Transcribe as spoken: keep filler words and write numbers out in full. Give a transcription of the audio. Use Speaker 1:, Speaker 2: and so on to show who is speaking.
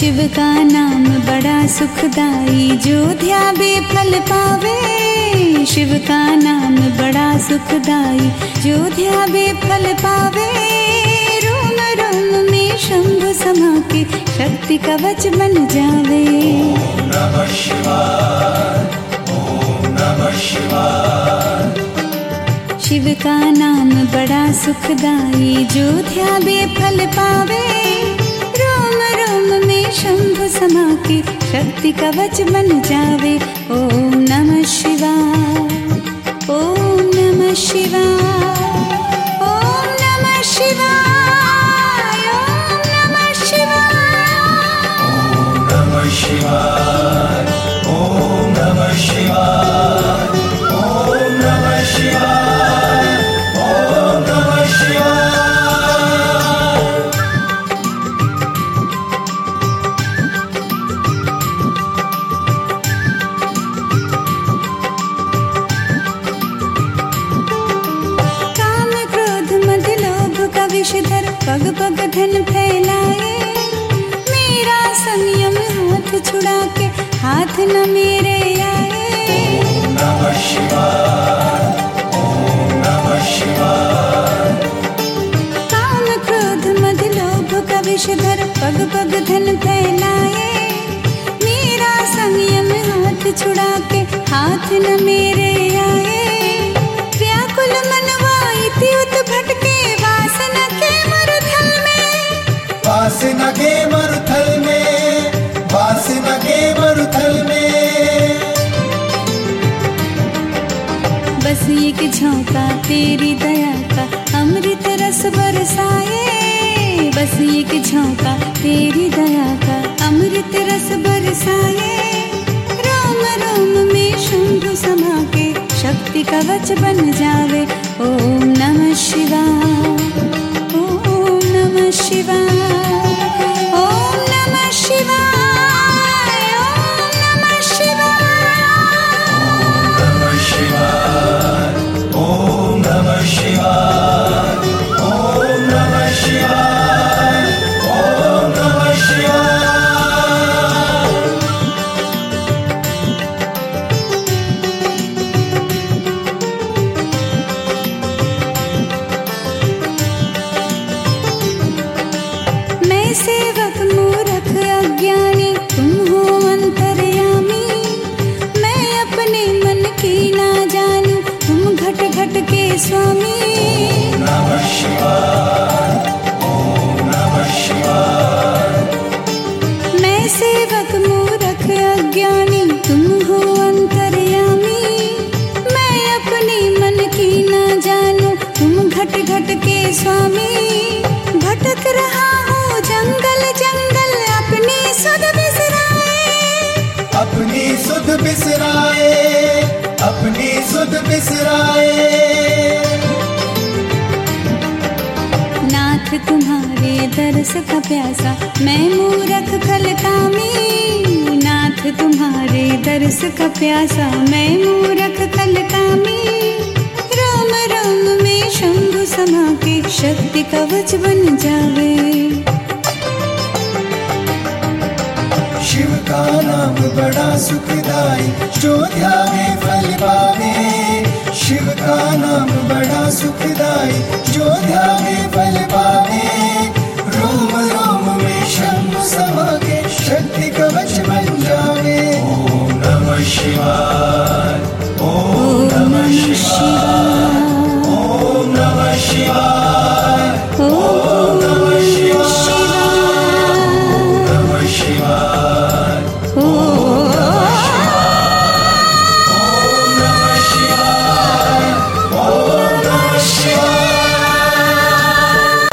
Speaker 1: शिव का नाम बड़ा सुखदाई, जो ध्यावे फल पावे। शिव का नाम बड़ा सुखदाई, जो ध्यावे फल पावे। रोम रोम में शंभु समा के शक्ति कवच बन जावे।
Speaker 2: ओम नमः शिवाय, ओम नमः शिवाय।
Speaker 1: शिव का नाम बड़ा सुखदाई, जो ध्यावे फल पावे। रोम रोम में शंभु समा के शक्ति कवच बन जावे। ओम नमः शिवाय, ओम नमः शिवाय, ओम नमः शिवाय, ओम नमः शिवाय।
Speaker 2: ओम नमः शिवाय, ओम नमः शिवाय, ओम नमः शिवाय, ओम नमः शिवाय।
Speaker 1: काम क्रोध मद लोभ का विषधर पग पग धन फैलाए। मेरा संयम हाथ छुड़ा के हाथ न मेरे आए।
Speaker 2: ओम नमः शिवाय, ओम नमः शिवाय।
Speaker 1: काम क्रोध मद लोभ का विषधर पग पग धन फैलाए। मेरा संयम हाथ छुड़ा के हाथ न मेरे आए। व्याकुल मनवा इति उत भटके, वासना के मरुथल में।
Speaker 2: वासना के मरुथल में, वासना के मरुथल में।
Speaker 1: बस एक झोंका तेरी दया का अमृत रस बरसाए। बस एक झोंका तेरी दया का अमृत रस बरसाए। रोम रोम में शंभु समा के शक्ति कवच बन जावे। ओम नमः शिवाय, ओम नमः शिवाय, ओम नमः शिवाय, ओम नमः शिवाय।
Speaker 2: नमः शिवाय, ओम नमः शिवाय, ओम नमः शिवाय, ओम नमः शिवाय।
Speaker 1: मैं सेवक मूर्ख अज्ञानी, तुम हो अंतर्यामी। मैं अपने मन की ना जानू, तुम घट घट के स्वामी।
Speaker 2: नमः शिवाय, ओम नमः शिवाय।
Speaker 1: मैं सेवक मूर्ख अज्ञानी, तुम हो अंतर्यामी। मैं अपने मन की ना जानू, तुम घट घट के स्वामी। भटक रहा हूँ जंगल जंगल, अपनी सुध बिसराए।
Speaker 2: अपनी सुध बिसराए, अपनी सुध बिसराए।
Speaker 1: नाथ तुम्हारे दर्श का प्यासा, मैं मूरख खलकामी। नाथ तुम्हारे दर्श का प्यासा, मैं मूरख खलकामी। रोम रोम में शंभु समा के शक्ति कवच बन जावे।
Speaker 2: शिव का नाम बड़ा सुखदाई, जो ध्यावे फल पावे। शिव का नाम बड़ा सुखदाई, जो ध्यावे फल पावे।